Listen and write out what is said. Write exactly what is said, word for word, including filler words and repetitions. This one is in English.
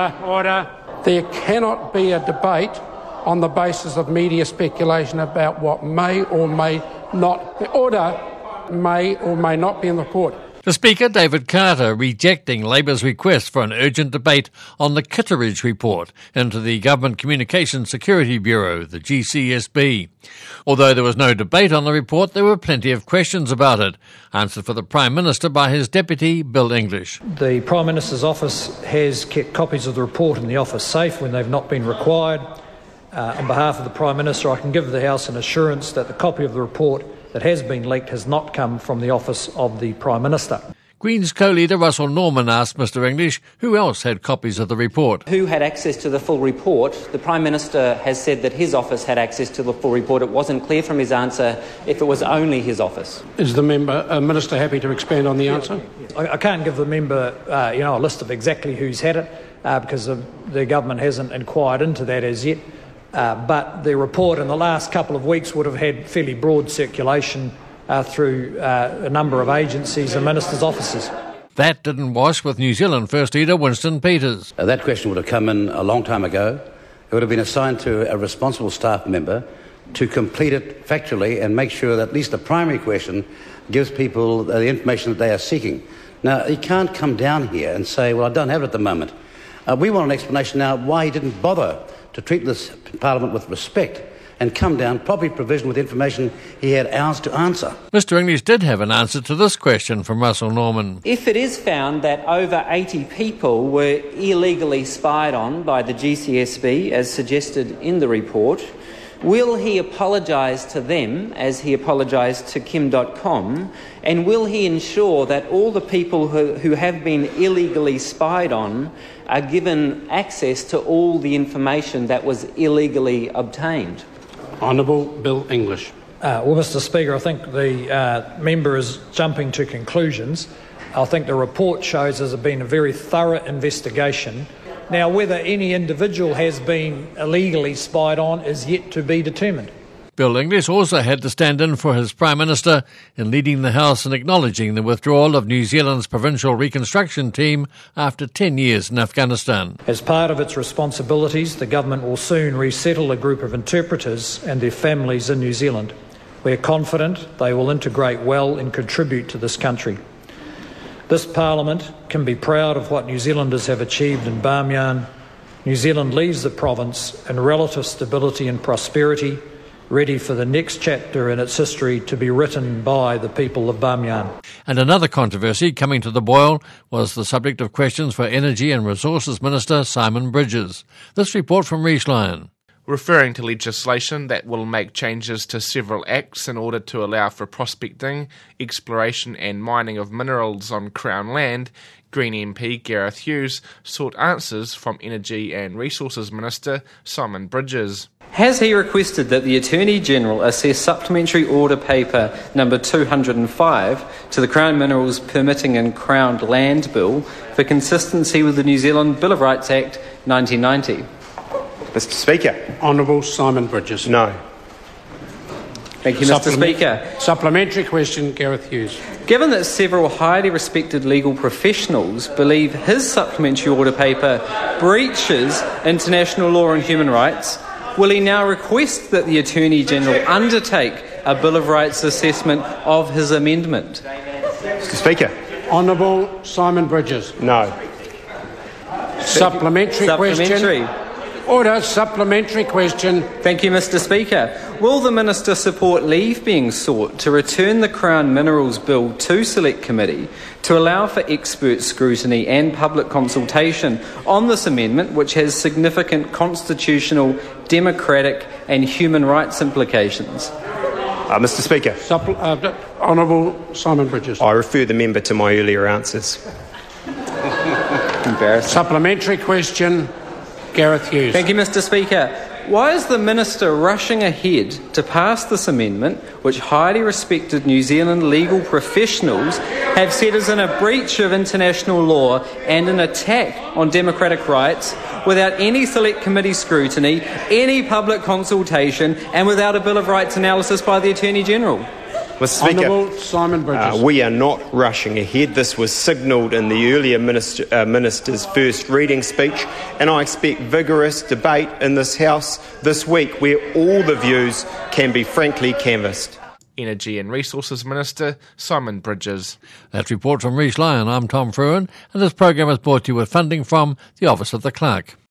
Order, order. There cannot be a debate on the basis of media speculation about what may or may not, the order may or may not be in the court. The Speaker, David Carter, rejecting Labour's request for an urgent debate on the Kitteridge report into the Government Communications Security Bureau, the G C S B. Although there was no debate on the report, there were plenty of questions about it, answered for the Prime Minister by his deputy, Bill English. The Prime Minister's office has kept copies of the report in the office safe when they've not been required. Uh, on behalf of the Prime Minister, I can give the House an assurance that the copy of the report that has been leaked has not come from the office of the Prime Minister. Greens co-leader Russell Norman asked Mr English who else had copies of the report. Who had access to the full report? The Prime Minister has said that his office had access to the full report. It wasn't clear from his answer if it was only his office. Is the member, uh, Minister happy to expand on the answer? I, I can't give the member uh, you know, a list of exactly who's had it uh, because the, the government hasn't inquired into that as yet. Uh, but the report in the last couple of weeks would have had fairly broad circulation uh, through uh, a number of agencies and ministers' offices. That didn't wash with New Zealand First Leader Winston Peters. Uh, that question would have come in a long time ago. It would have been assigned to a responsible staff member to complete it factually and make sure that at least the primary question gives people the information that they are seeking. Now, you can't come down here and say, well, I don't have it at the moment. Uh, we want an explanation now why he didn't bother to treat this Parliament with respect and come down, properly provisioned with information he had hours to answer. Mr English did have an answer to this question from Russell Norman. If it is found that over eighty people were illegally spied on by the G C S B, as suggested in the report, will he apologise to them as he apologised to Kim dot com, and will he ensure that all the people who, who have been illegally spied on are given access to all the information that was illegally obtained? Honourable Bill English. Uh, well, Mr Speaker, I think the uh, member is jumping to conclusions. I think the report shows there's been a very thorough investigation. Now, whether any individual has been illegally spied on is yet to be determined. Bill English also had to stand in for his Prime Minister in leading the House and acknowledging the withdrawal of New Zealand's Provincial Reconstruction Team after ten years in Afghanistan. As part of its responsibilities, the government will soon resettle a group of interpreters and their families in New Zealand. We are confident they will integrate well and contribute to this country. This Parliament can be proud of what New Zealanders have achieved in Bamiyan. New Zealand leaves the province in relative stability and prosperity, ready for the next chapter in its history to be written by the people of Bamiyan. And another controversy coming to the boil was the subject of questions for Energy and Resources Minister Simon Bridges. This report from Rhys Lyon. Referring to legislation that will make changes to several acts in order to allow for prospecting, exploration and mining of minerals on Crown land, Green M P Gareth Hughes sought answers from Energy and Resources Minister Simon Bridges. Has he requested that the Attorney-General assess Supplementary Order Paper number two hundred five to the Crown Minerals Permitting and Crown Land Bill for consistency with the New Zealand Bill of Rights Act nineteen ninety? Mr Speaker. Honourable Simon Bridges. No. Thank you, Mr Supplement- Speaker. Supplementary question, Gareth Hughes. Given that several highly respected legal professionals believe his supplementary order paper breaches international law and human rights, will he now request that the Attorney-General undertake a Bill of Rights assessment of his amendment? Mr Speaker. Honourable Simon Bridges. No. Supplementary, Supplementary. question. Order. Supplementary question. Thank you, Mr Speaker. Will the Minister support leave being sought to return the Crown Minerals Bill to Select Committee to allow for expert scrutiny and public consultation on this amendment, which has significant constitutional, democratic and human rights implications? Uh, Mr Speaker. Supple- uh, Honourable Simon Bridges. I refer the member to my earlier answers. Embarrassing. Supplementary question, Gareth Hughes. Thank you, Mr Speaker. Why is the Minister rushing ahead to pass this amendment, which highly respected New Zealand legal professionals have said is in a breach of international law and an attack on democratic rights, without any Select Committee scrutiny, any public consultation and without a Bill of Rights analysis by the Attorney-General? Mister Speaker, Honourable Simon Bridges. uh, we are not rushing ahead. This was signalled in the earlier minister, uh, Minister's first reading speech, and I expect vigorous debate in this House this week where all the views can be frankly canvassed. Energy and Resources Minister Simon Bridges. That report from Rhys Lyon. I'm Tom Fruin, and this program is brought to you with funding from the Office of the Clerk.